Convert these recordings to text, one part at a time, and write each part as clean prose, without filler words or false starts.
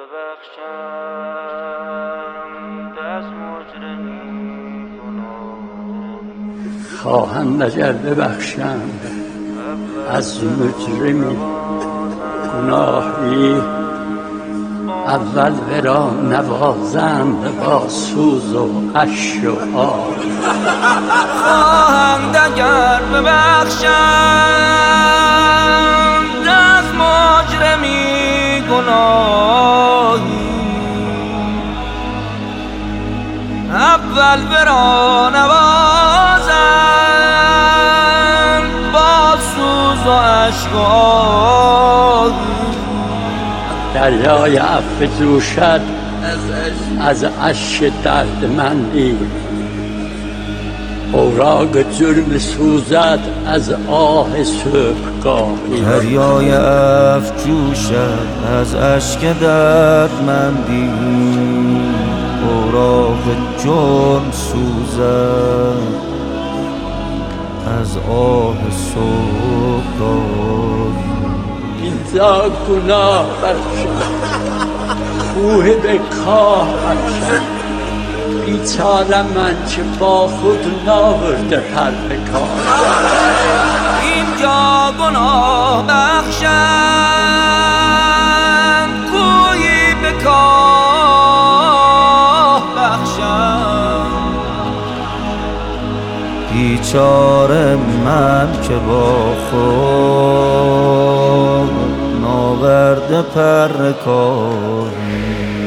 خواهند اگر ببخشند از مجرمی گناهی، اول ورا نوازند با سوز و اشک و آه. خواهند اگر ببخشند از مجرمی گناهی، اول ورا نوازند با سوز و اشک و آه. دریای عفو جوشد از اشک دردمندی، اوراق جرم سوزد از آه صبحگاهی. دریای عفو جوشد از اشک دردمندی، اوراق جرم سوزد از آه صبحگاهی. اینجا گناه برشد، کوه به کاه برشد، بیچاره من که با خود ناورده پر به کار. اینجا گناه بخشند، کوهی به کاه بخشند، بیچاره من که با خود ناورده پر کاری.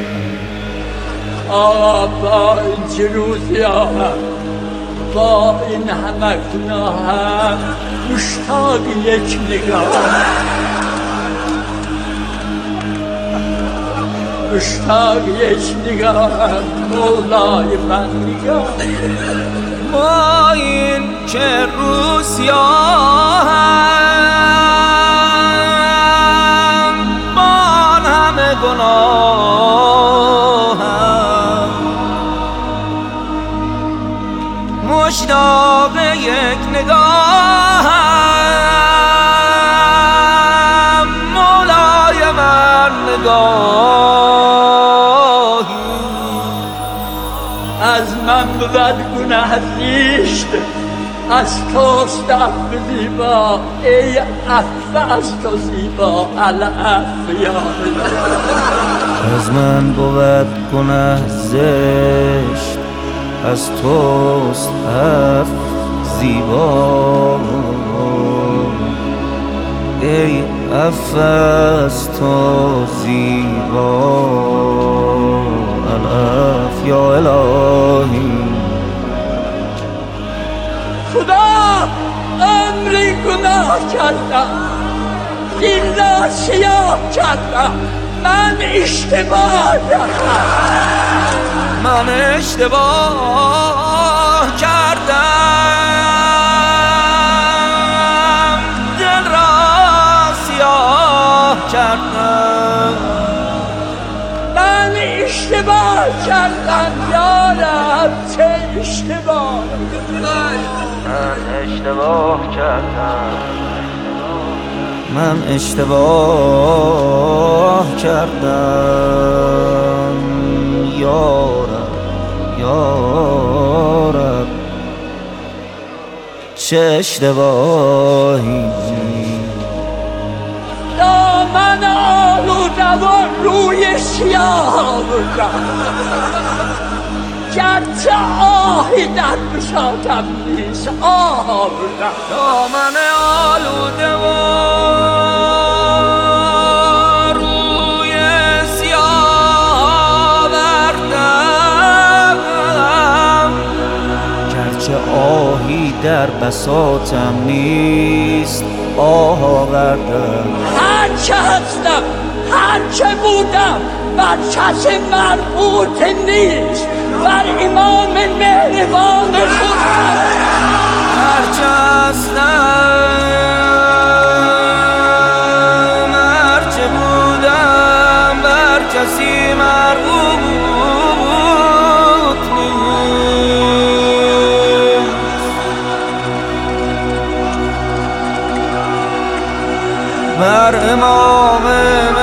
با این جروزی آهم، با این همه گناهم، مشتاق یک نگاه، مشتاق یک نگاه مولای من نگاه. با این که روسیاهم، با همه گناهم، مشتاق یک نگاهم مولای من نگاهی. از من بود گناه زیشت، از توست عفو زیبا، ای عفو از تو زیبا العفو یا الله. از من بود گناه زشت، از توست عفو زیبا، ای عفو از تو زیبا العفو یا الهی. خدا عمری گناه کردم، دل را سیاه کردم، من اشتباه کردم، من اشتباه کردم، دل را سیاه کردم، من اشتباه کردم یارم، چه اشتباه. من اشتباه کردم، من اشتباه کردم یارب، یارب چه اشتباهی. دامن آلوده و روی سیاه آوردم، گرچه آهی در بساطم نیست آه آوردم. دامن آلوده و روی سیاه آوردم، گرچه آهی در بساطم نیست آه آوردم. هرچه هستم، هرچه بودم، بر کس مربوط نیست، بر امام مهربان خودم. هرچه هستم، هرچه بودم، بر کسی مربوط نیست، بر امام